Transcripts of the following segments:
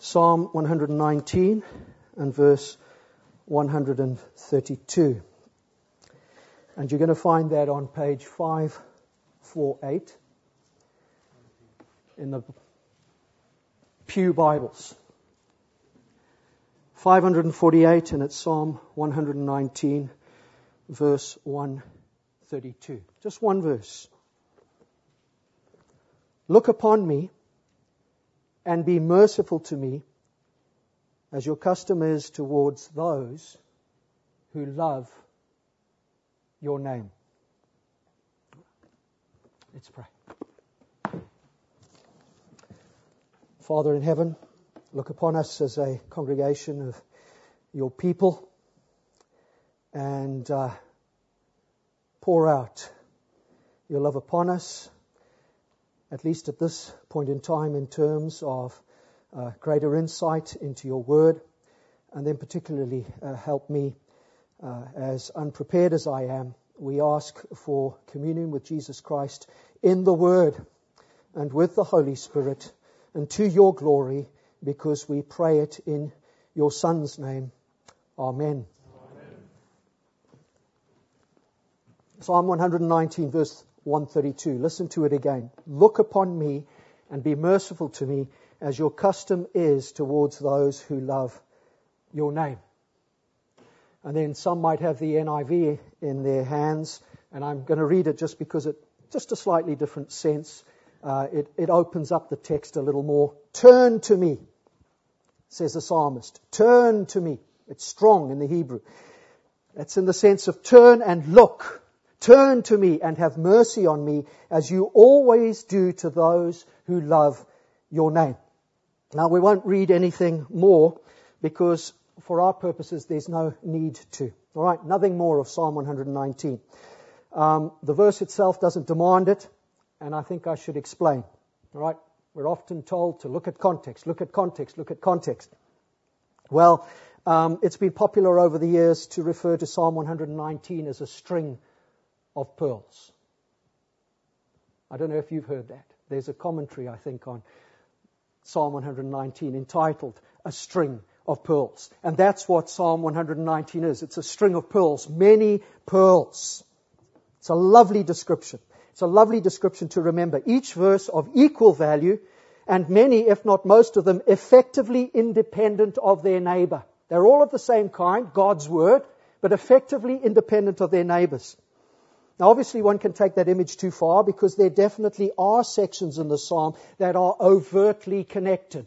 Psalm 119 and verse 132. And you're going to find that on page 548 in the Pew Bibles. 548, and it's Psalm 119, verse 132. Just one verse. Look upon me and be merciful to me, as your custom is towards those who love your name. Let's pray. Father in heaven, look upon us as a congregation of your people and pour out your love upon us, at least at this point in time, in terms of greater insight into your word, and then particularly help me as unprepared as I am. We ask for communion with Jesus Christ in the word and with the Holy Spirit, and to your glory, because we pray it in your Son's name. Amen. Amen. Psalm 119, verse 132. Listen to it again. Look upon me and be merciful to me, as your custom is towards those who love your name. And then some might have the NIV in their hands, and I'm going to read it just because it's just a slightly different sense. It opens up the text a little more. Turn to me, says the psalmist. Turn to me. It's strong in the Hebrew. That's in the sense of turn and look. Turn to me and have mercy on me, as you always do to those who love your name. Now, we won't read anything more because for our purposes there's no need to. All right, nothing more of Psalm 119. The verse itself doesn't demand it, and I think I should explain. All right, we're often told to look at context, look at context, look at context. Well, it's been popular over the years to refer to Psalm 119 as a string of pearls. I don't know if you've heard that. There's a commentary, I think, on Psalm 119 entitled A String of Pearls. And that's what Psalm 119 is. It's a string of pearls, many pearls. It's a lovely description. It's a lovely description to remember. Each verse of equal value, and many, if not most of them, effectively independent of their neighbor. They're all of the same kind, God's word, but effectively independent of their neighbors. Now, obviously, one can take that image too far, because there definitely are sections in the psalm that are overtly connected.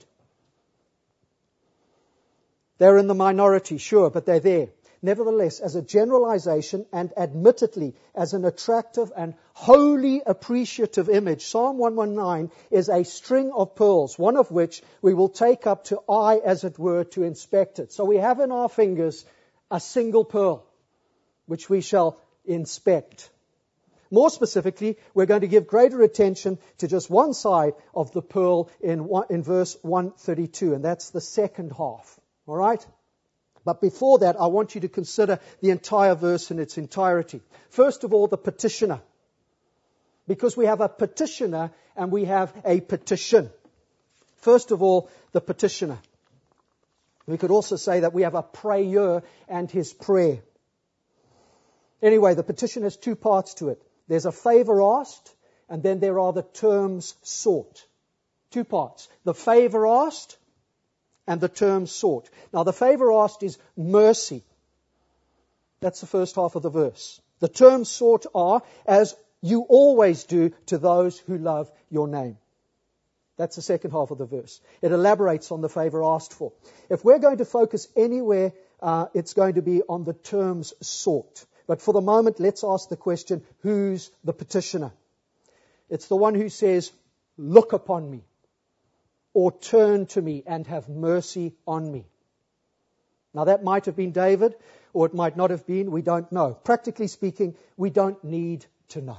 They're in the minority, sure, but they're there. Nevertheless, as a generalization and admittedly as an attractive and wholly appreciative image, Psalm 119 is a string of pearls, one of which we will take up to eye, as it were, to inspect it. So we have in our fingers a single pearl, which we shall inspect. More specifically, we're going to give greater attention to just one side of the pearl in verse 132, and that's the second half. All right? But before that, I want you to consider the entire verse in its entirety. First of all, the petitioner. Because we have a petitioner and we have a petition. First of all, the petitioner. We could also say that we have a prayer and his prayer. Anyway, the petition has two parts to it. There's a favor asked, and then there are the terms sought. Two parts. The favor asked and the terms sought. Now, the favor asked is mercy. That's the first half of the verse. The terms sought are, as you always do to those who love your name. That's the second half of the verse. It elaborates on the favor asked for. If we're going to focus anywhere, it's going to be on the terms sought. But for the moment, let's ask the question, who's the petitioner? It's the one who says, look upon me, or turn to me and have mercy on me. Now, that might have been David, or it might not have been. We don't know. Practically speaking, we don't need to know.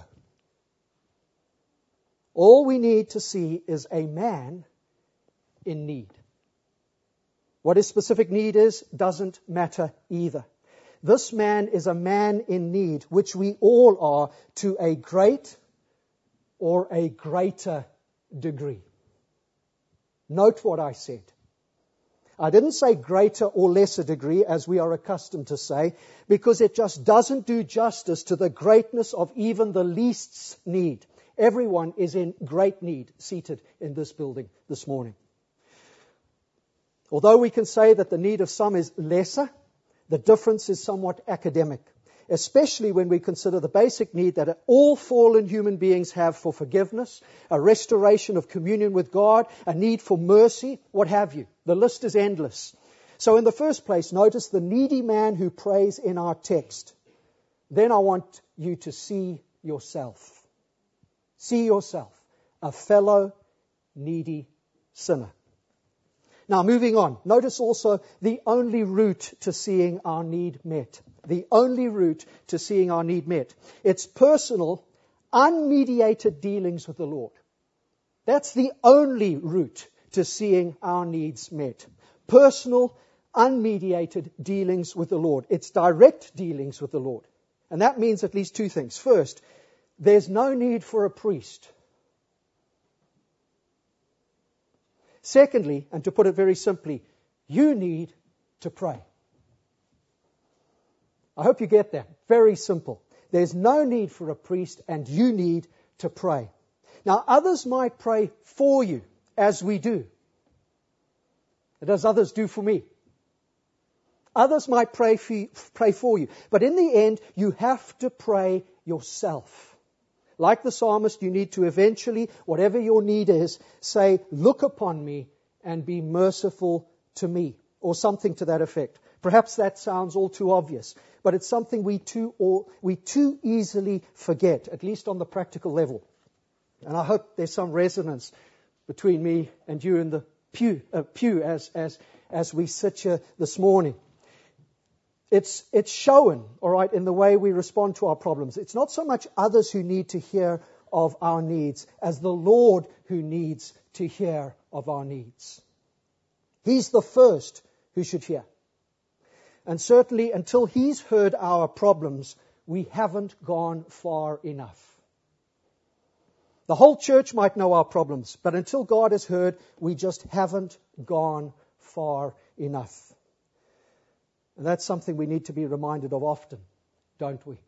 All we need to see is a man in need. What his specific need is doesn't matter either. This man is a man in need, which we all are to a great or a greater degree. Note what I said. I didn't say greater or lesser degree, as we are accustomed to say, because it just doesn't do justice to the greatness of even the least's need. Everyone is in great need seated in this building this morning. Although we can say that the need of some is lesser, the difference is somewhat academic, especially when we consider the basic need that all fallen human beings have for forgiveness, a restoration of communion with God, a need for mercy, what have you. The list is endless. So in the first place, notice the needy man who prays in our text. Then I want you to see yourself. See yourself, a fellow needy sinner. Now, moving on. Notice also the only route to seeing our need met. The only route to seeing our need met. It's personal, unmediated dealings with the Lord. That's the only route to seeing our needs met. Personal, unmediated dealings with the Lord. It's direct dealings with the Lord. And that means at least two things. First, there's no need for a priest. Secondly, and to put it very simply, you need to pray. I hope you get that. Very simple. There's no need for a priest, and you need to pray. Now, others might pray for you, as we do. As others do for me. Others might pray for you. But in the end, you have to pray yourself. Like the psalmist, you need to eventually, whatever your need is, say, look upon me and be merciful to me, or something to that effect. Perhaps that sounds all too obvious, but it's something we too easily forget, at least on the practical level. And I hope there's some resonance between me and you in the pew as we sit here this morning. It's shown, all right, in the way we respond to our problems. It's not so much others who need to hear of our needs as the Lord who needs to hear of our needs. He's the first who should hear. And certainly until He's heard our problems, we haven't gone far enough. The whole church might know our problems, but until God has heard, we just haven't gone far enough. And that's something we need to be reminded of often, don't we?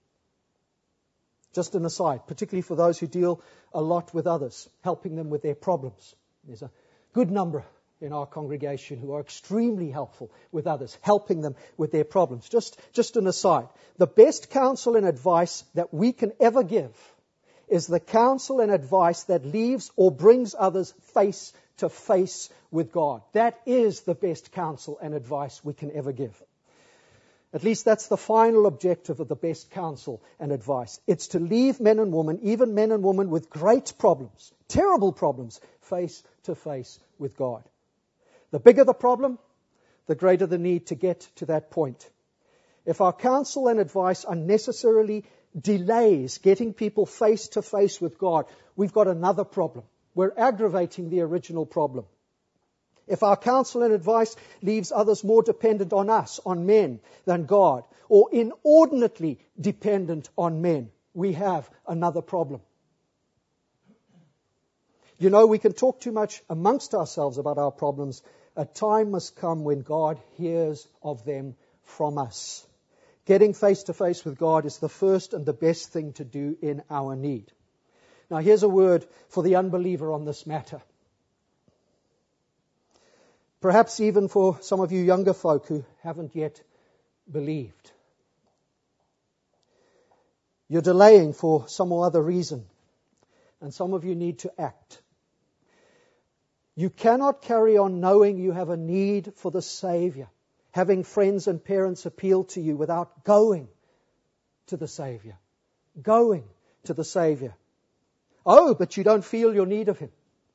Just an aside, particularly for those who deal a lot with others, helping them with their problems. There's a good number in our congregation who are extremely helpful with others, helping them with their problems. Just an aside. The best counsel and advice that we can ever give is the counsel and advice that leaves or brings others face to face with God. That is the best counsel and advice we can ever give. At least that's the final objective of the best counsel and advice. It's to leave men and women, even men and women with great problems, terrible problems, face to face with God. The bigger the problem, the greater the need to get to that point. If our counsel and advice unnecessarily delays getting people face to face with God, we've got another problem. We're aggravating the original problem. If our counsel and advice leaves others more dependent on us, on men, than God, or inordinately dependent on men, we have another problem. You know, we can talk too much amongst ourselves about our problems. A time must come when God hears of them from us. Getting face to face with God is the first and the best thing to do in our need. Now, here's a word for the unbeliever on this matter. Perhaps even for some of you younger folk who haven't yet believed. You're delaying for some or other reason, and some of you need to act. You cannot carry on knowing you have a need for the Savior, having friends and parents appeal to you without going to the Savior. Going to the Savior. Oh, but you don't feel your need of Him.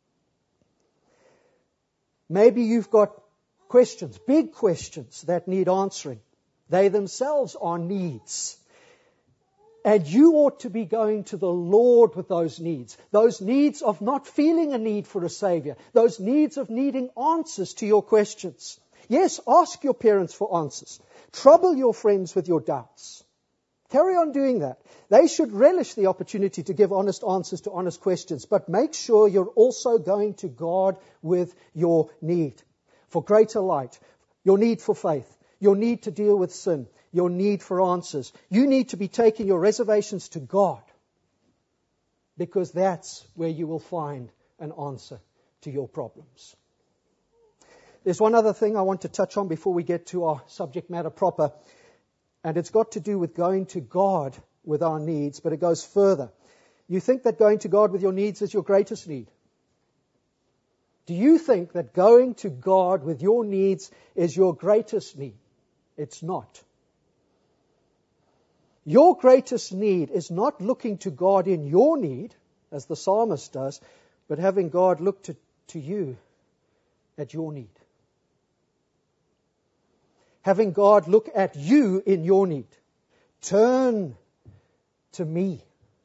Maybe you've got questions, big questions that need answering. They themselves are needs. And you ought to be going to the Lord with those needs of not feeling a need for a Savior, those needs of needing answers to your questions. Yes, ask your parents for answers. Trouble your friends with your doubts. Carry on doing that. They should relish the opportunity to give honest answers to honest questions, but make sure you're also going to God with your need for greater light, your need for faith, your need to deal with sin, your need for answers. You need to be taking your reservations to God, because that's where you will find an answer to your problems. There's one other thing I want to touch on before we get to our subject matter proper, and it's got to do with going to God with our needs, but it goes further. You think that going to God with your needs is your greatest need? Do you think that going to God with your needs is your greatest need? It's not. Your greatest need is not looking to God in your need, as the psalmist does, but having God look to you at your need. Having God look at you in your need. Turn to me,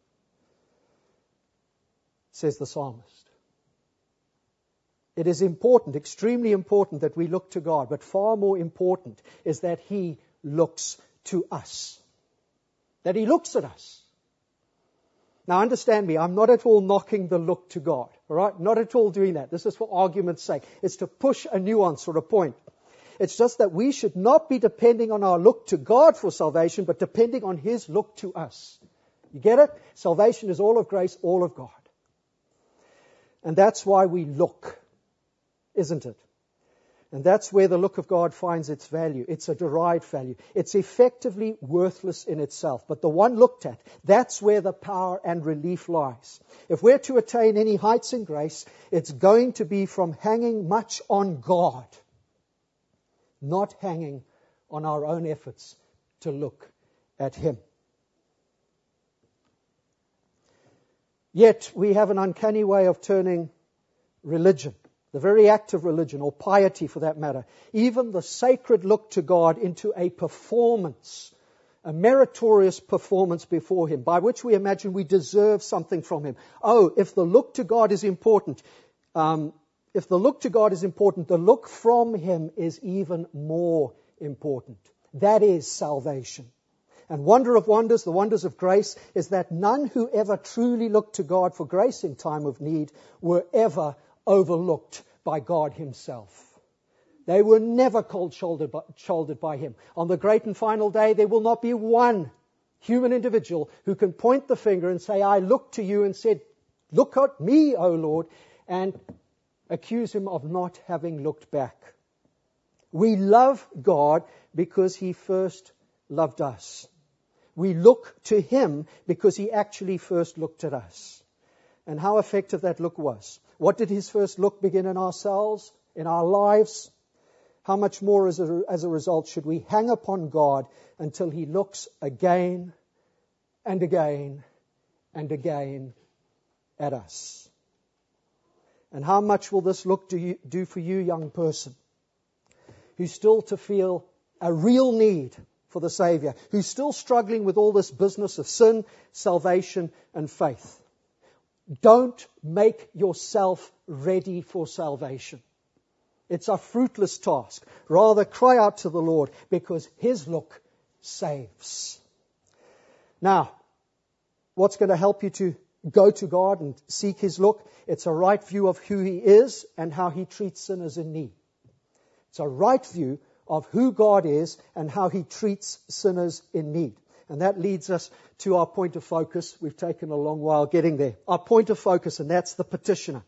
says the psalmist. It is important, extremely important, that we look to God, but far more important is that He looks to us. That He looks at us. Now understand me, I'm not at all knocking the look to God, all right? Not at all doing that. This is for argument's sake. It's to push a nuance or a point. It's just that we should not be depending on our look to God for salvation, but depending on His look to us. You get it? Salvation is all of grace, all of God. And that's why we look, isn't it? And that's where the look of God finds its value. It's a derived value. It's effectively worthless in itself. But the one looked at, that's where the power and relief lies. If we're to attain any heights in grace, it's going to be from hanging much on God, not hanging on our own efforts to look at Him. Yet we have an uncanny way of turning religion, the very act of religion, or piety for that matter, even the sacred look to God, into a performance, a meritorious performance before Him, by which we imagine we deserve something from Him. Oh, if the look to God is important, the look from Him is even more important. That is salvation. And wonder of wonders, the wonders of grace, is that none who ever truly looked to God for grace in time of need were ever overlooked by God Himself. They were never cold-shouldered by Him. On the great and final day, there will not be one human individual who can point the finger and say, I looked to you and said, look at me, O Lord, and accuse Him of not having looked back. We love God because He first loved us. We look to Him because He actually first looked at us. And how effective that look was. What did His first look begin in ourselves, in our lives? How much more as a result should we hang upon God until He looks again and again and again at us? And how much will this look do for you, young person, who's still to feel a real need for the Savior, who's still struggling with all this business of sin, salvation, and faith? Don't make yourself ready for salvation. It's a fruitless task. Rather, cry out to the Lord, because His look saves. Now, what's going to help you to go to God and seek His look? It's a right view of who He is and how He treats sinners in need. It's a right view of who God is and how He treats sinners in need. And that leads us to our point of focus. We've taken a long while getting there. Our point of focus, and that's the petition.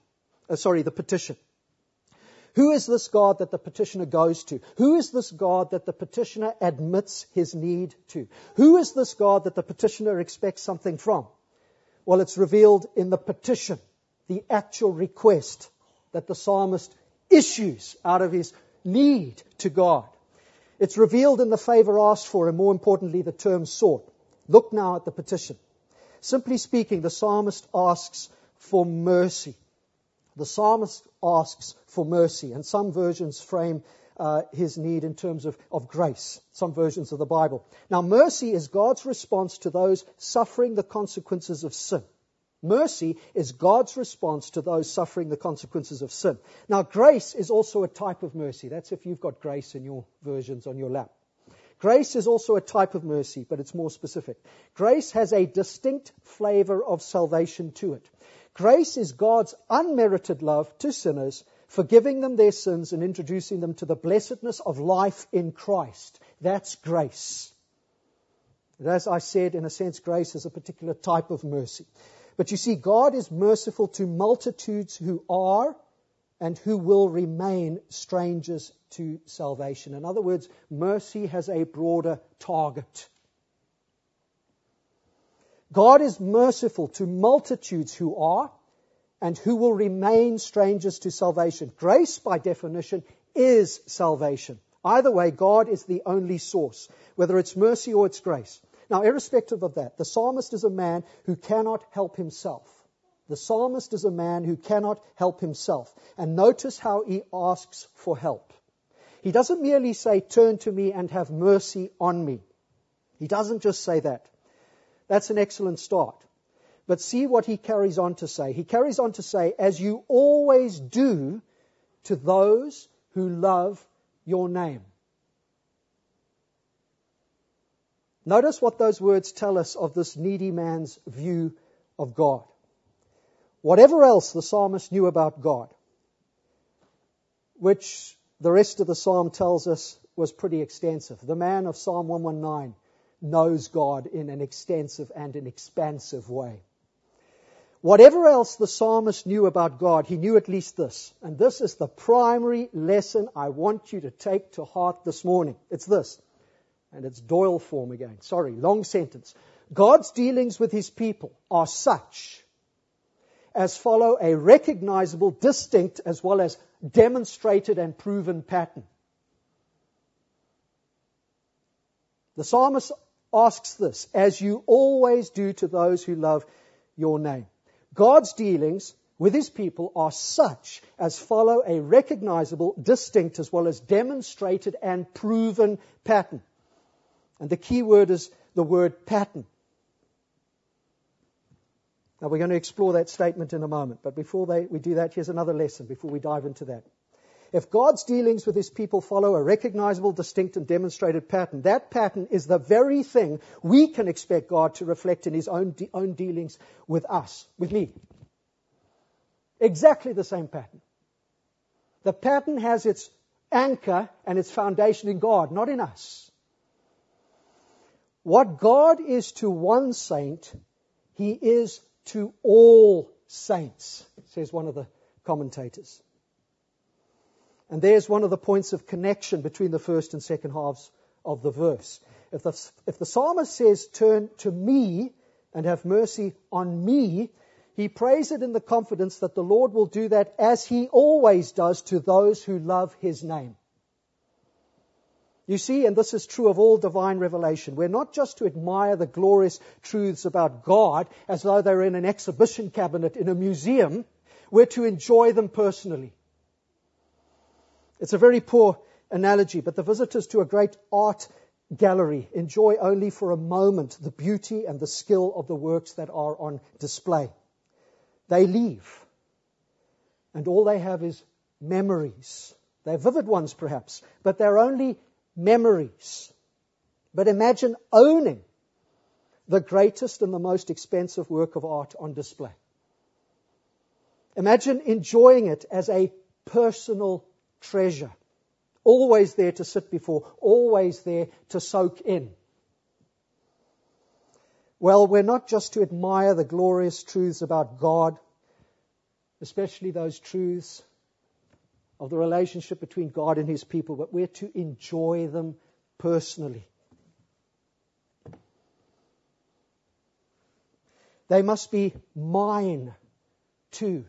Who is this God that the petitioner goes to? Who is this God that the petitioner admits his need to? Who is this God that the petitioner expects something from? Well, it's revealed in the petition, the actual request that the psalmist issues out of his need to God. It's revealed in the favor asked for, and more importantly, the term sought. Look now at the petition. Simply speaking, the psalmist asks for mercy. The psalmist asks for mercy, and some versions frame his need in terms of grace, some versions of the Bible. Now, mercy is God's response to those suffering the consequences of sin. Mercy is God's response to those suffering the consequences of sin. Now, grace is also a type of mercy. That's if you've got grace in your versions on your lap. Grace is also a type of mercy, but it's more specific. Grace has a distinct flavor of salvation to it. Grace is God's unmerited love to sinners forgiving them their sins and introducing them to the blessedness of life in Christ. That's grace. And as I said, in a sense, grace is a particular type of mercy. But you see, God is merciful to multitudes who are and who will remain strangers to salvation. In other words, mercy has a broader target. God is merciful to multitudes who are and who will remain strangers to salvation. Grace, by definition, is salvation. Either way, God is the only source, whether it's mercy or it's grace. Now, irrespective of that, the psalmist is a man who cannot help himself. The psalmist is a man who cannot help himself. And notice how he asks for help. He doesn't merely say, "Turn to me and have mercy on me." He doesn't just say that. That's an excellent start. But see what he carries on to say. He carries on to say, "As you always do to those who love your name." Notice what those words tell us of this needy man's view of God. Whatever else the psalmist knew about God, which the rest of the psalm tells us was pretty extensive. The man of Psalm 119 knows God in an extensive and an expansive way. Whatever else the psalmist knew about God, he knew at least this. And this is the primary lesson I want you to take to heart this morning. It's this. And it's Doyle form again. Sorry, long sentence. God's dealings with his people are such as follow a recognizable, distinct, as well as demonstrated and proven pattern. The psalmist asks this, "As you always do to those who love your name." God's dealings with his people are such as follow a recognizable, distinct, as well as demonstrated and proven pattern. And the key word is the word pattern. Now we're going to explore that statement in a moment. But before we do that, here's another lesson before we dive into that. If God's dealings with his people follow a recognizable, distinct, and demonstrated pattern, that pattern is the very thing we can expect God to reflect in his own dealings with us, with me. Exactly the same pattern. The pattern has its anchor and its foundation in God, not in us. What God is to one saint, he is to all saints, says one of the commentators. And there's one of the points of connection between the first and second halves of the verse. If the psalmist says, "Turn to me and have mercy on me," he prays it in the confidence that the Lord will do that as he always does to those who love his name. You see, and this is true of all divine revelation, we're not just to admire the glorious truths about God as though they're in an exhibition cabinet in a museum. We're to enjoy them personally. It's a very poor analogy, but the visitors to a great art gallery enjoy only for a moment the beauty and the skill of the works that are on display. They leave, and all they have is memories. They're vivid ones perhaps, but they're only memories. But imagine owning the greatest and the most expensive work of art on display. Imagine enjoying it as a personal treasure. Always there to sit before, always there to soak in. Well, we're not just to admire the glorious truths about God, especially those truths of the relationship between God and his people, but we're to enjoy them personally. They must be mine too.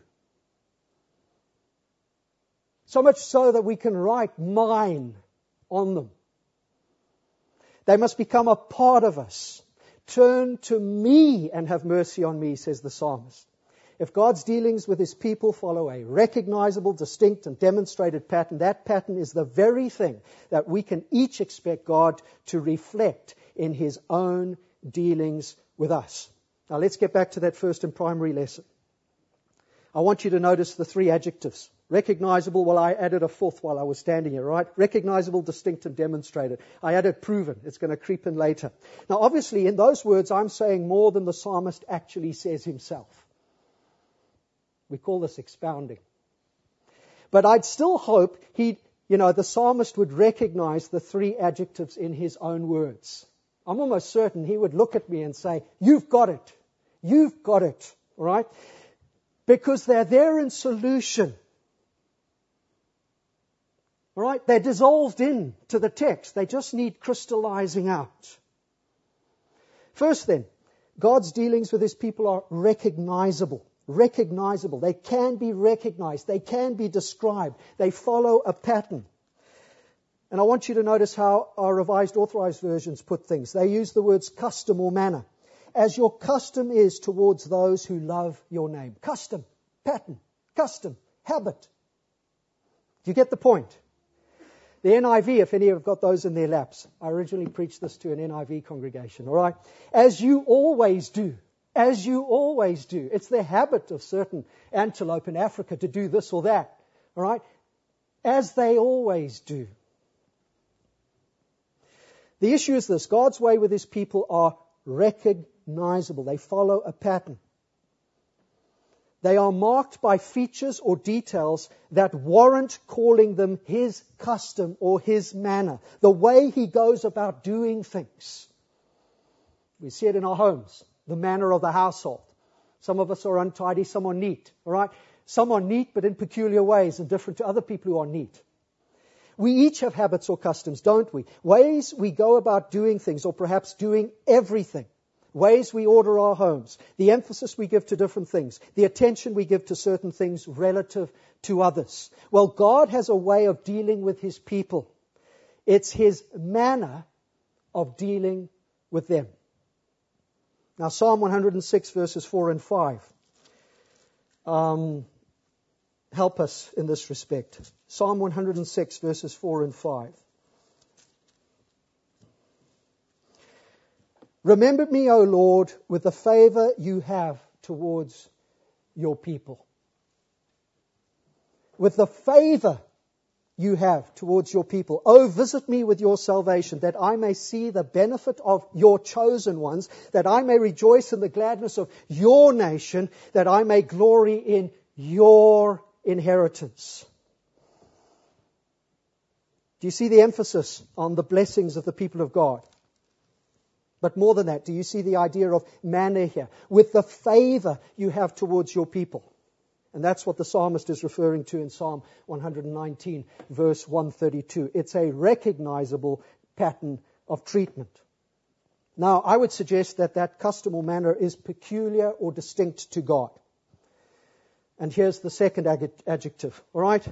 So much so that we can write mine on them. They must become a part of us. Turn to me and have mercy on me, says the psalmist. If God's dealings with his people follow a recognizable, distinct, and demonstrated pattern, that pattern is the very thing that we can each expect God to reflect in his own dealings with us. Now let's get back to that first and primary lesson. I want you to notice the three adjectives. Recognizable, well, I added a fourth while I was standing here, right? Recognizable, distinct, and demonstrated. I added proven. It's going to creep in later. Now, obviously, in those words, I'm saying more than the psalmist actually says himself. We call this expounding. But I'd still hope the psalmist would recognize the three adjectives in his own words. I'm almost certain he would look at me and say, "You've got it. You've got it." All right? Because they're there in solution. All right? They're dissolved into the text. They just need crystallizing out. First then, God's dealings with his people are recognizable. Recognizable. They can be recognized. They can be described. They follow a pattern. And I want you to notice how our Revised Authorized versions put things. They use the words custom or manner. As your custom is towards those who love your name. Custom, pattern, custom, habit. Do you get the point? The NIV, if any have got those in their laps. I originally preached this to an NIV congregation, all right? As you always do. As you always do. It's the habit of certain antelope in Africa to do this or that, all right? As they always do. The issue is this. God's way with his people are recognizable. They follow a pattern. They are marked by features or details that warrant calling them his custom or his manner. The way he goes about doing things. We see it in our homes. The manner of the household. Some of us are untidy, some are neat. All right? Some are neat but in peculiar ways and different to other people who are neat. We each have habits or customs, don't we? Ways we go about doing things or perhaps doing everything. Ways we order our homes, the emphasis we give to different things, the attention we give to certain things relative to others. Well, God has a way of dealing with his people. It's his manner of dealing with them. Now, Psalm 106 verses 4 and 5 help us in this respect. Psalm 106 verses 4 and 5. Remember me, O Lord, with the favor you have towards your people. With the favor you have towards your people. Oh, visit me with your salvation, that I may see the benefit of your chosen ones, that I may rejoice in the gladness of your nation, that I may glory in your inheritance. Do you see the emphasis on the blessings of the people of God? But more than that, do you see the idea of manner here? With the favor you have towards your people. And that's what the psalmist is referring to in Psalm 119, verse 132. It's a recognizable pattern of treatment. Now, I would suggest that that custom or manner is peculiar or distinct to God. And here's the second adjective, all right?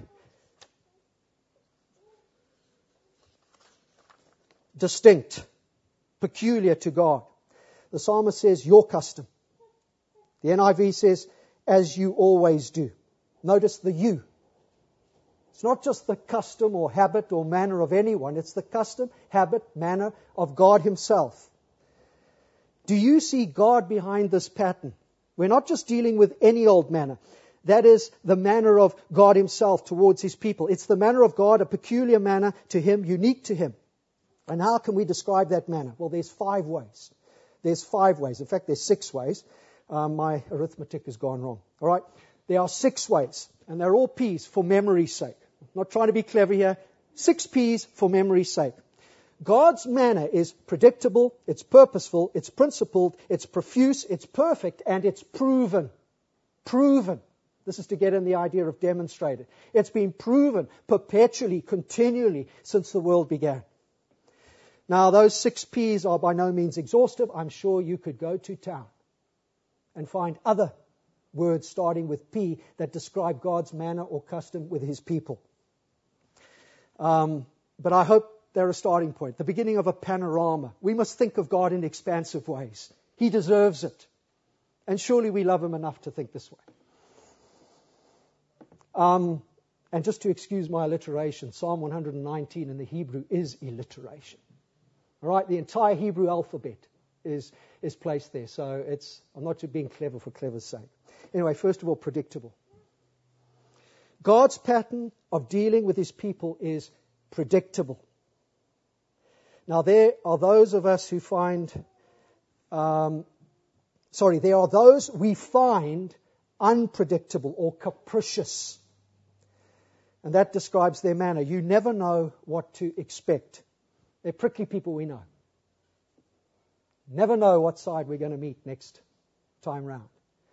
Distinct. Peculiar to God. The psalmist says, your custom. The NIV says, as you always do. Notice the you. It's not just the custom or habit or manner of anyone. It's the custom, habit, manner of God himself. Do you see God behind this pattern? We're not just dealing with any old manner. That is the manner of God himself towards his people. It's the manner of God, a peculiar manner to him, unique to him. And how can we describe that manner? Well, there's 5 ways. There's 5 ways. In fact, there's 6 ways. My arithmetic has gone wrong. All right? There are 6 ways. And they're all P's for memory's sake. I'm not trying to be clever here. 6 P's for memory's sake. God's manner is predictable, it's purposeful, it's principled, it's profuse, it's perfect, and it's proven. Proven. This is to get in the idea of demonstrated. It's been proven perpetually, continually, since the world began. Now, those 6 P's are by no means exhaustive. I'm sure you could go to town and find other words starting with P that describe God's manner or custom with his people. But I hope they're a starting point, the beginning of a panorama. We must think of God in expansive ways. He deserves it. And surely we love him enough to think this way. And just to excuse my alliteration, Psalm 119 in the Hebrew is alliteration. All right, the entire Hebrew alphabet is placed there. So I'm not just being clever for clever's sake. Anyway, first of all, predictable. God's pattern of dealing with his people is predictable. Now, there are those of us who there are those we find unpredictable or capricious. And that describes their manner. You never know what to expect. They're prickly people, we know. Never know what side we're going to meet next time round.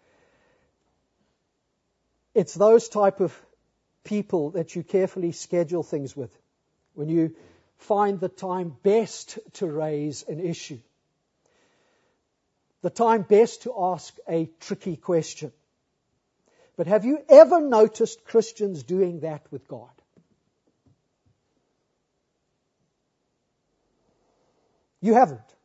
It's those type of people that you carefully schedule things with when you find the time best to raise an issue, the time best to ask a tricky question. But have you ever noticed Christians doing that with God? You haven't. At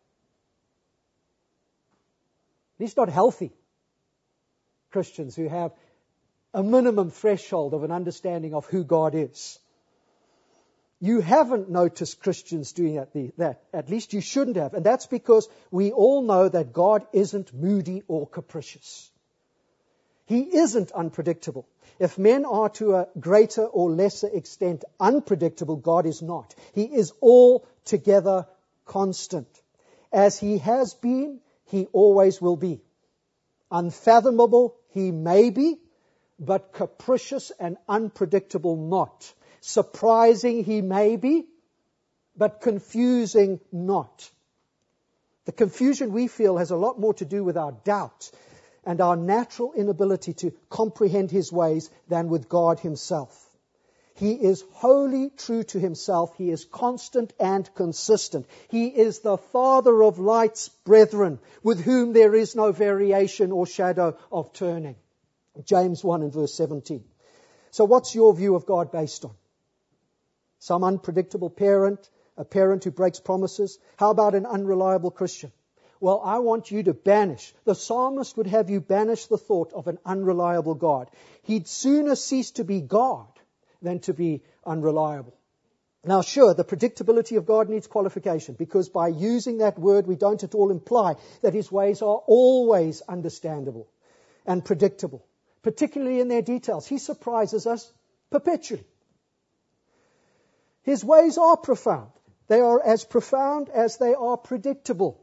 least not healthy Christians who have a minimum threshold of an understanding of who God is. You haven't noticed Christians doing that. At least you shouldn't have. And that's because we all know that God isn't moody or capricious. He isn't unpredictable. If men are to a greater or lesser extent unpredictable, God is not. He is altogether constant. As He has been, He always will be. Unfathomable He may be, but capricious and unpredictable not. Surprising He may be, but confusing not. The confusion we feel has a lot more to do with our doubt and our natural inability to comprehend His ways than with God Himself. He is wholly true to Himself. He is constant and consistent. He is the Father of lights, brethren, with whom there is no variation or shadow of turning. James 1 and verse 17. So what's your view of God based on? Some unpredictable parent, a parent who breaks promises? How about an unreliable Christian? Well, I want you to banish. The psalmist would have you banish the thought of an unreliable God. He'd sooner cease to be God than to be unreliable. Now, sure, the predictability of God needs qualification, because by using that word, we don't at all imply that His ways are always understandable and predictable, particularly in their details. He surprises us perpetually. His ways are profound. They are as profound as they are predictable.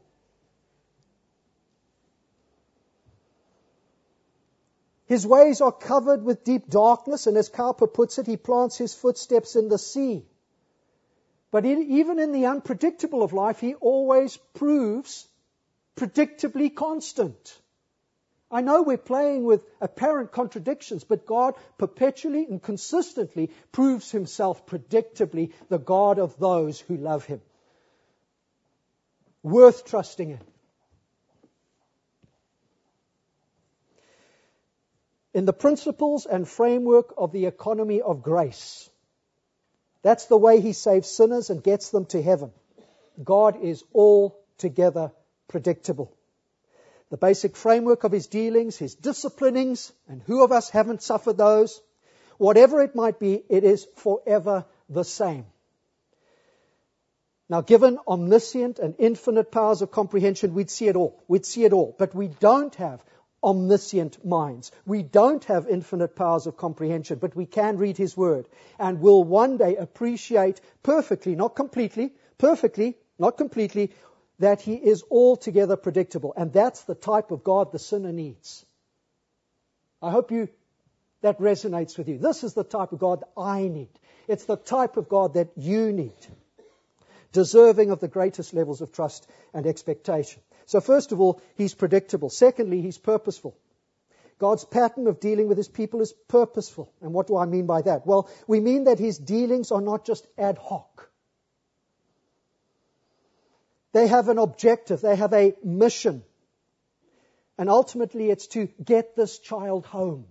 His ways are covered with deep darkness, and as Cowper puts it, He plants His footsteps in the sea. But even in the unpredictable of life, He always proves predictably constant. I know we're playing with apparent contradictions, but God perpetually and consistently proves Himself predictably the God of those who love Him. Worth trusting in. In the principles and framework of the economy of grace, that's the way He saves sinners and gets them to heaven. God is altogether predictable. The basic framework of His dealings, His disciplinings, and who of us haven't suffered those? Whatever it might be, it is forever the same. Now, given omniscient and infinite powers of comprehension, we'd see it all. We'd see it all. But we don't have omniscient minds. We don't have infinite powers of comprehension, but we can read His Word and will one day appreciate perfectly, not completely, perfectly, not completely, that He is altogether predictable. And that's the type of God the sinner needs. I hope that resonates with you. This is the type of God that I need. It's the type of God that you need. Deserving of the greatest levels of trust and expectation. So first of all, He's predictable. Secondly, He's purposeful. God's pattern of dealing with His people is purposeful. And what do I mean by that? Well, we mean that His dealings are not just ad hoc. They have an objective. They have a mission. And ultimately, it's to get this child home.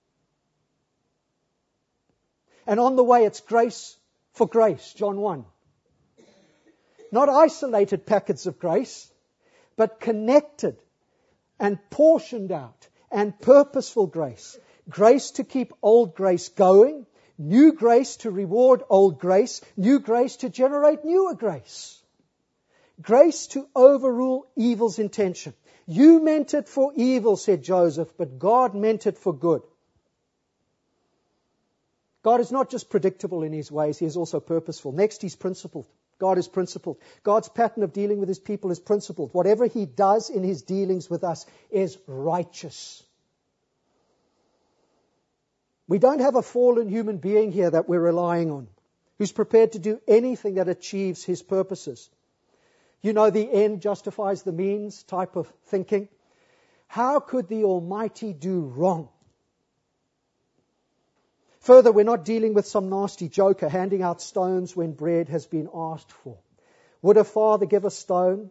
And on the way, it's grace for grace, John 1. Not isolated packets of grace, but connected and portioned out and purposeful grace. Grace to keep old grace going, new grace to reward old grace, new grace to generate newer grace. Grace to overrule evil's intention. You meant it for evil, said Joseph, but God meant it for good. God is not just predictable in His ways, He is also purposeful. Next, He's principled. God is principled. God's pattern of dealing with His people is principled. Whatever He does in His dealings with us is righteous. We don't have a fallen human being here that we're relying on, who's prepared to do anything that achieves his purposes. You know, the end justifies the means type of thinking. How could the Almighty do wrong? Further, we're not dealing with some nasty joker handing out stones when bread has been asked for. Would a father give a stone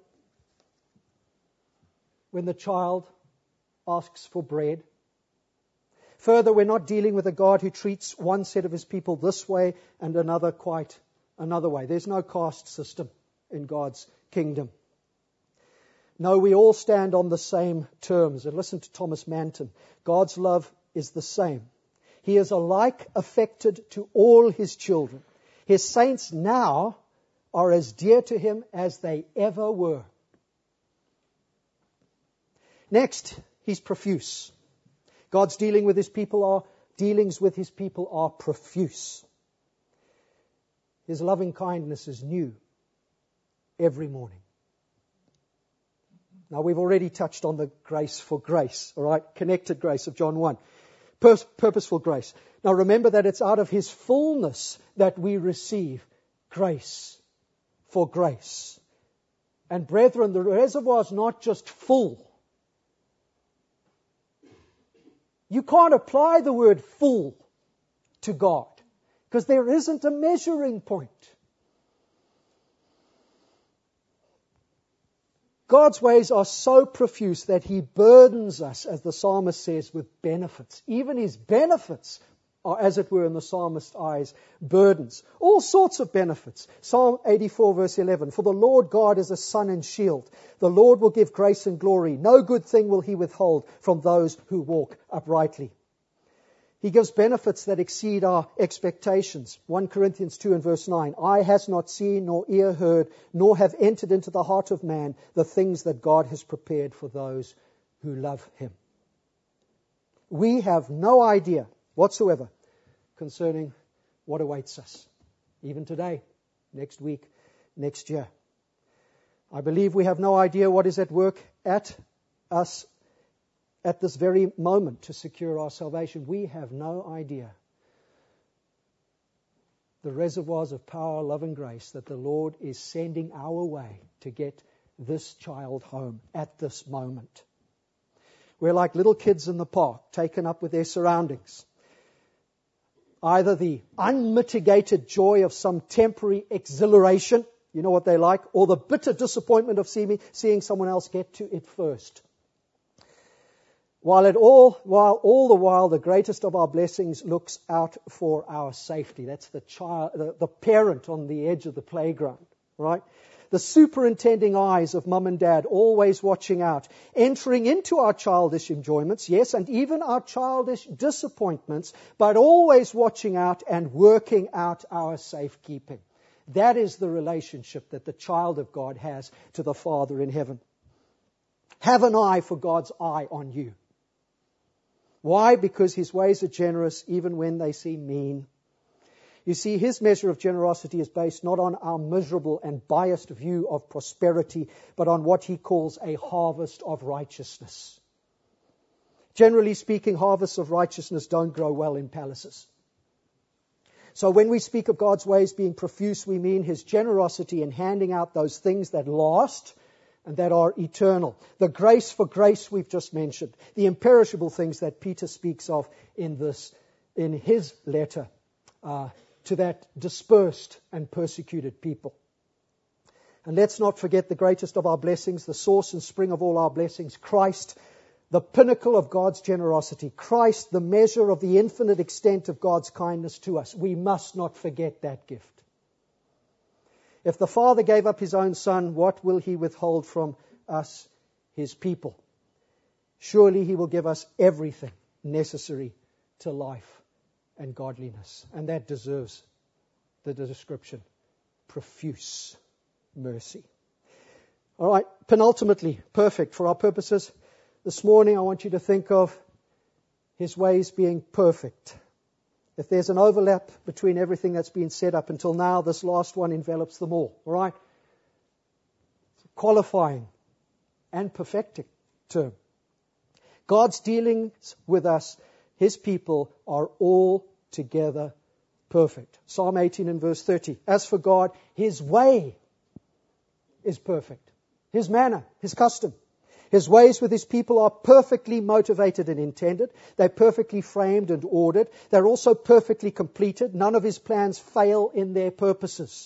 when the child asks for bread? Further, we're not dealing with a God who treats one set of his people this way and another quite another way. There's no caste system in God's kingdom. No, we all stand on the same terms. And listen to Thomas Manton. God's love is the same. He is alike affected to all his children. His saints now are as dear to him as they ever were. Next, he's profuse. God's dealings with his people are profuse. His loving kindness is new every morning. Now, we've already touched on the grace for grace, all right? Connected grace of John 1. Purposeful grace. Now, remember that it's out of his fullness that we receive grace for grace. And brethren, the reservoir is not just full. You can't apply the word full to God because there isn't a measuring point. God's ways are so profuse that he burdens us, as the psalmist says, with benefits. Even his benefits are, as it were in the psalmist's eyes, burdens. All sorts of benefits. Psalm 84 verse 11, for the Lord God is a sun and shield. The Lord will give grace and glory. No good thing will he withhold from those who walk uprightly. He gives benefits that exceed our expectations. 1 Corinthians 2 and verse 9. Eye has not seen, nor ear heard, nor have entered into the heart of man the things that God has prepared for those who love him. We have no idea whatsoever concerning what awaits us, even today, next week, next year. I believe we have no idea what is at work at us at this very moment to secure our salvation. We have no idea the reservoirs of power, love and grace that the Lord is sending our way to get this child home at this moment. We're like little kids in the park, taken up with their surroundings. Either the unmitigated joy of some temporary exhilaration, you know what they like, or the bitter disappointment of seeing someone else get to it first. While all the while the greatest of our blessings looks out for our safety. That's the child, the parent on the edge of the playground, right? The superintending eyes of mum and dad, always watching out, entering into our childish enjoyments, yes, and even our childish disappointments, but always watching out and working out our safekeeping. That is the relationship that the child of God has to the Father in heaven. Have an eye for God's eye on you. Why? Because his ways are generous even when they seem mean. You see, his measure of generosity is based not on our miserable and biased view of prosperity, but on what he calls a harvest of righteousness. Generally speaking, harvests of righteousness don't grow well in palaces. So when we speak of God's ways being profuse, we mean his generosity in handing out those things that last and that are eternal. The grace for grace we've just mentioned. The imperishable things that Peter speaks of in his letter to that dispersed and persecuted people. And let's not forget the greatest of our blessings, the source and spring of all our blessings, Christ, the pinnacle of God's generosity. Christ, the measure of the infinite extent of God's kindness to us. We must not forget that gift. If the Father gave up his own Son, what will he withhold from us, his people? Surely he will give us everything necessary to life and godliness. And that deserves the description, profuse mercy. All right, penultimately, perfect for our purposes. This morning I want you to think of his ways being perfect. If there's an overlap between everything that's been said up until now, this last one envelops them all. All right? It's a qualifying and perfecting term. God's dealings with us, His people are altogether perfect. Psalm 18 and verse 30. As for God, His way is perfect. His manner, His custom. His ways with His people are perfectly motivated and intended. They're perfectly framed and ordered. They're also perfectly completed. None of His plans fail in their purposes.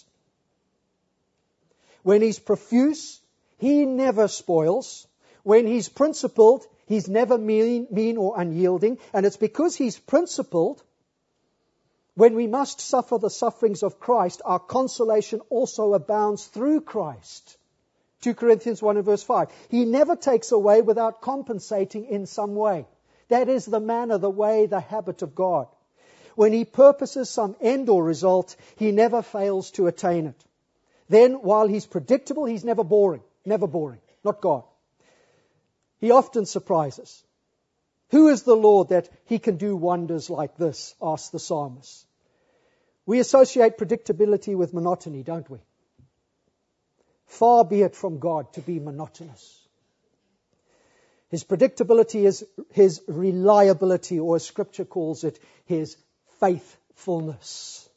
When He's profuse, He never spoils. When He's principled, He's never mean or unyielding. And it's because He's principled, when we must suffer the sufferings of Christ, our consolation also abounds through Christ. 2 Corinthians 1 and verse 5. He never takes away without compensating in some way. That is the manner, the way, the habit of God. When He purposes some end or result, He never fails to attain it. Then, while He's predictable, He's never boring. Never boring. Not God. He often surprises. Who is the Lord that He can do wonders like this? Asked the psalmist. We associate predictability with monotony, don't we? Far be it from God to be monotonous. His predictability is His reliability, or as Scripture calls it, His faithfulness.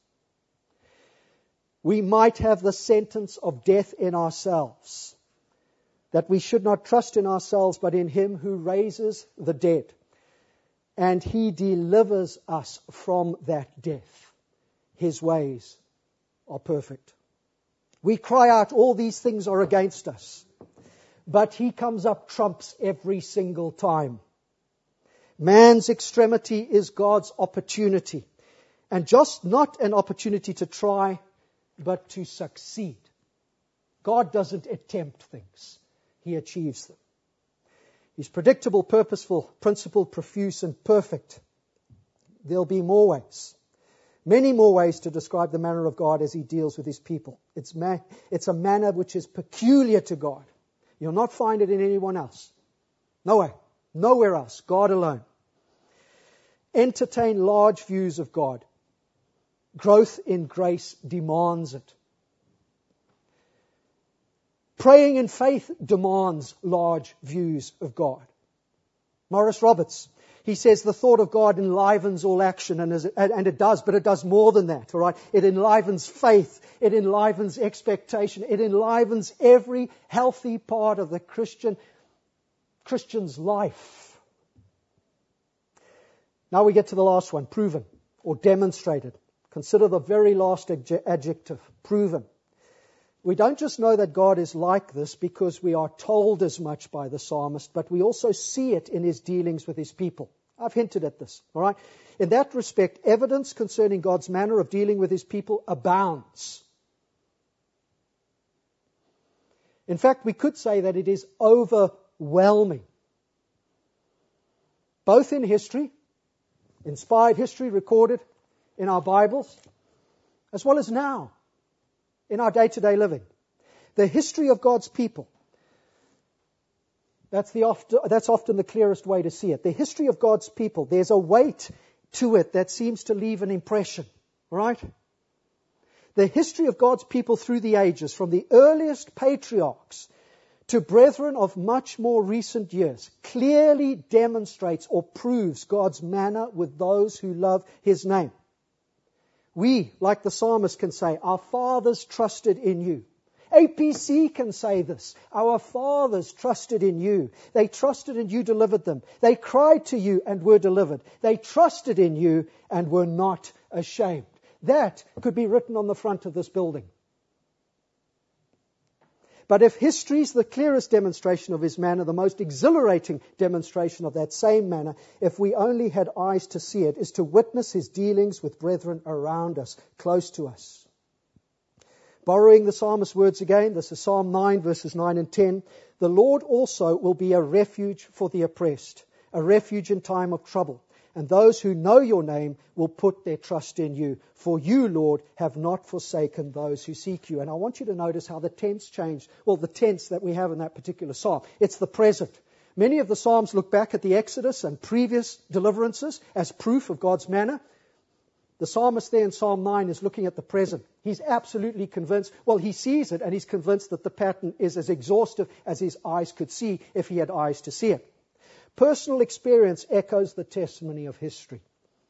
We might have the sentence of death in ourselves, that we should not trust in ourselves, but in Him who raises the dead. And He delivers us from that death. His ways are perfect. We cry out, all these things are against us. But He comes up trumps every single time. Man's extremity is God's opportunity. And just not an opportunity to try, but to succeed. God doesn't attempt things. He achieves them. He's predictable, purposeful, principled, profuse, and perfect. There'll be more ways. Many more ways to describe the manner of God as He deals with His people. It's a manner which is peculiar to God. You'll not find it in anyone else. No way. Nowhere else. God alone. Entertain large views of God. Growth in grace demands it. Praying in faith demands large views of God. Morris Roberts, he says the thought of God enlivens all action, and it does, but it does more than that, all right? It enlivens faith, it enlivens expectation, it enlivens every healthy part of the Christian's life. Now we get to the last one, proven or demonstrated. Consider the very last adjective, proven. We don't just know that God is like this because we are told as much by the psalmist, but we also see it in His dealings with His people. I've hinted at this, all right? In that respect, evidence concerning God's manner of dealing with His people abounds. In fact, we could say that it is overwhelming. Both in history, inspired history recorded in our Bibles, as well as now, in our day-to-day living. The history of God's people, that's often the clearest way to see it. The history of God's people, there's a weight to it that seems to leave an impression, right? The history of God's people through the ages, from the earliest patriarchs to brethren of much more recent years, clearly demonstrates or proves God's manner with those who love His name. We, like the psalmist, can say, our fathers trusted in you. APC can say this. Our fathers trusted in you. They trusted and you delivered them. They cried to you and were delivered. They trusted in you and were not ashamed. That could be written on the front of this building. But if history's the clearest demonstration of His manner, the most exhilarating demonstration of that same manner, if we only had eyes to see it, is to witness His dealings with brethren around us, close to us. Borrowing the psalmist's words again, this is Psalm 9, verses 9 and 10. The Lord also will be a refuge for the oppressed, a refuge in time of trouble. And those who know your name will put their trust in you. For you, Lord, have not forsaken those who seek you. And I want you to notice how the tense changed. Well, the tense that we have in that particular psalm. It's the present. Many of the psalms look back at the Exodus and previous deliverances as proof of God's manner. The psalmist there in Psalm 9 is looking at the present. He's absolutely convinced. Well, he sees it and he's convinced that the pattern is as exhaustive as his eyes could see if he had eyes to see it. personal experience echoes the testimony of history.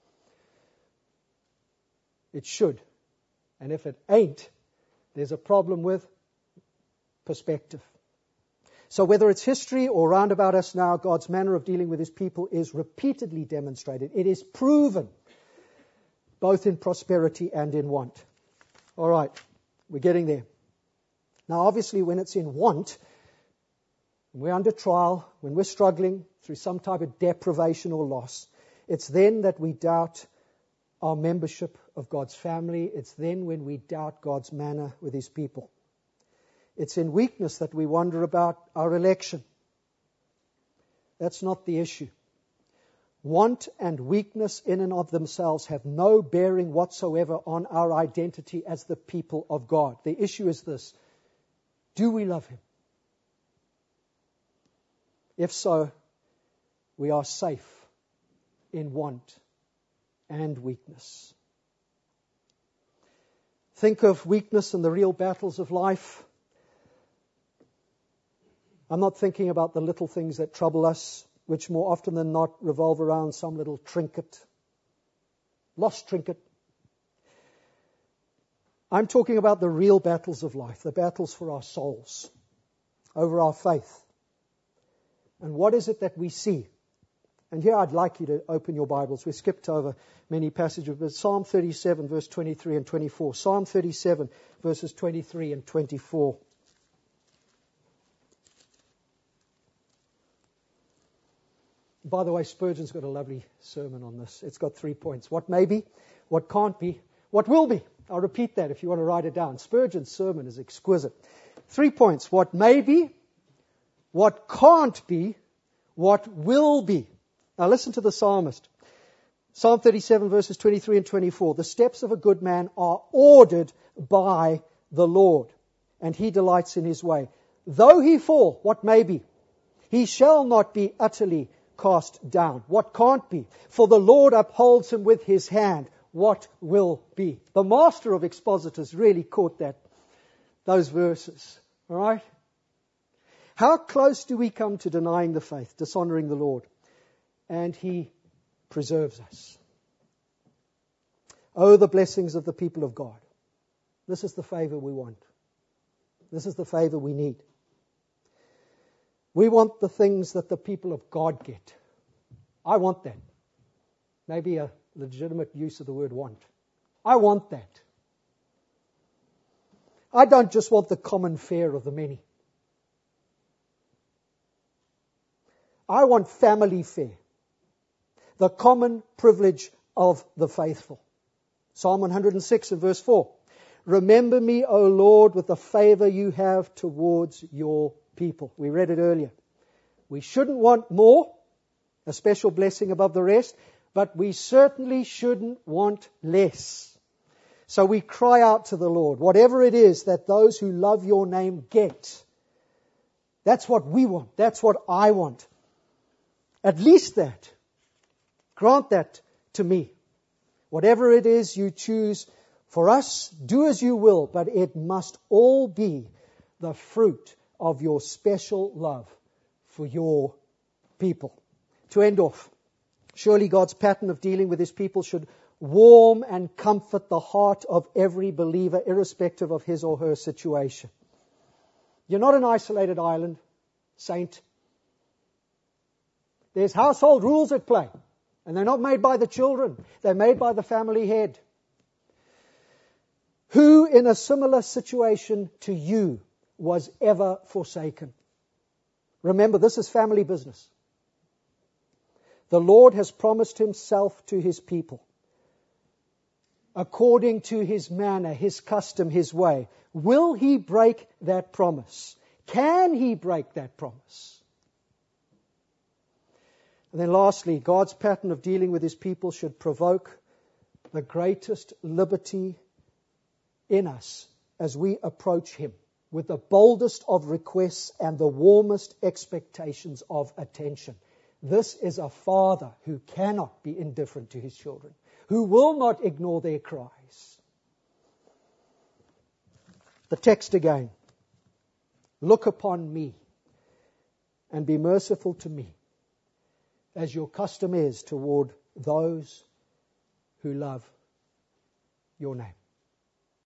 It should. And if it ain't, there's a problem with perspective. So whether it's history or round about us now, God's manner of dealing with his people is repeatedly demonstrated. It is proven, both in prosperity and in want. All right, we're getting there. Now, obviously, when it's in want, when we're under trial, when we're struggling through some type of deprivation or loss, it's then that we doubt our membership of God's family. It's then when we doubt God's manner with his people. It's in weakness that we wonder about our election. That's not the issue. Want and weakness in and of themselves have no bearing whatsoever on our identity as the people of God. The issue is this: do we love him? If so, we are safe in want and weakness. Think of weakness and the real battles of life. I'm not thinking about the little things that trouble us, which more often than not revolve around some little trinket, lost trinket. I'm talking about the real battles of life, the battles for our souls, over our faith. And what is it that we see? And here I'd like you to open your Bibles. We skipped over many passages, but Psalm 37, verse 23 and 24. Psalm 37, verses 23 and 24. By the way, Spurgeon's got a lovely sermon on this. It's got 3 points. What may be, what can't be, what will be. I'll repeat that if you want to write it down. Spurgeon's sermon is exquisite. 3 points. What may be, what can't be, what will be. Now listen to the psalmist. Psalm 37 verses 23 and 24. The steps of a good man are ordered by the Lord, and he delights in his way. Though he fall, what may be, he shall not be utterly cast down. What can't be? For the Lord upholds him with his hand. What will be? The master of expositors really caught those verses. All right? How close do we come to denying the faith, dishonoring the Lord? And he preserves us. Oh, the blessings of the people of God. This is the favor we want. This is the favor we need. We want the things that the people of God get. I want that. Maybe a legitimate use of the word want. I want that. I don't just want the common fare of the many. I want family fare. The common privilege of the faithful. Psalm 106 and verse 4. Remember me, O Lord, with the favor you have towards your people. We read it earlier. We shouldn't want more, a special blessing above the rest, but we certainly shouldn't want less. So we cry out to the Lord, whatever it is that those who love your name get. That's what we want. That's what I want. At least that. Grant that to me. Whatever it is you choose for us, do as you will, but it must all be the fruit of your special love for your people. To end off, surely God's pattern of dealing with his people should warm and comfort the heart of every believer, irrespective of his or her situation. You're not an isolated island, saint. There's household rules at play, and they're not made by the children. They're made by the family head. Who in a similar situation to you was ever forsaken? Remember, this is family business. The Lord has promised himself to his people according to his manner, his custom, his way. Will he break that promise? Can he break that promise? And then lastly, God's pattern of dealing with his people should provoke the greatest liberty in us as we approach him with the boldest of requests and the warmest expectations of attention. This is a father who cannot be indifferent to his children, who will not ignore their cries. The text again. Look upon me and be merciful to me, as your custom is toward those who love your name.